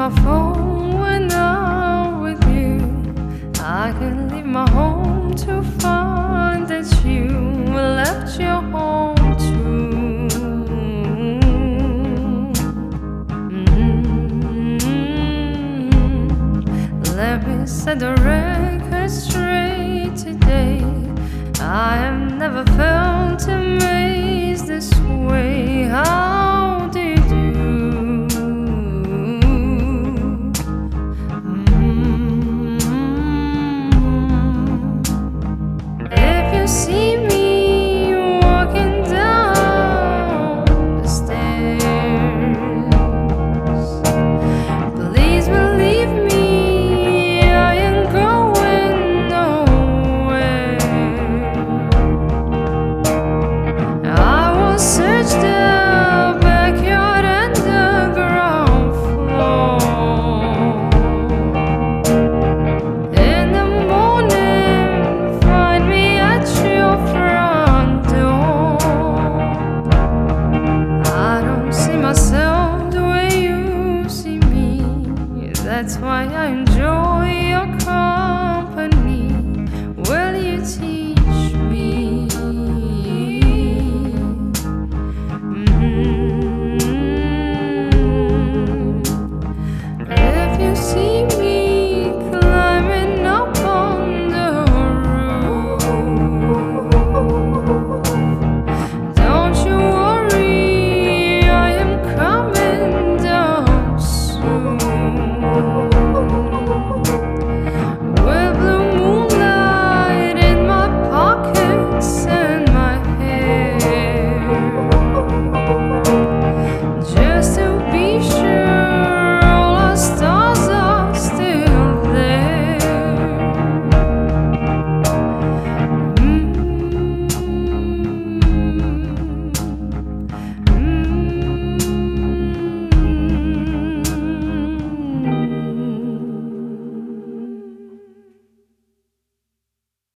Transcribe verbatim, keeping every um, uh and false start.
my phone when I'm with you. I can leave my home to find that you left your home too. Mm-hmm. Let me set the record straight today. I have never felt amazed this way. How did you? Mm-hmm. If you see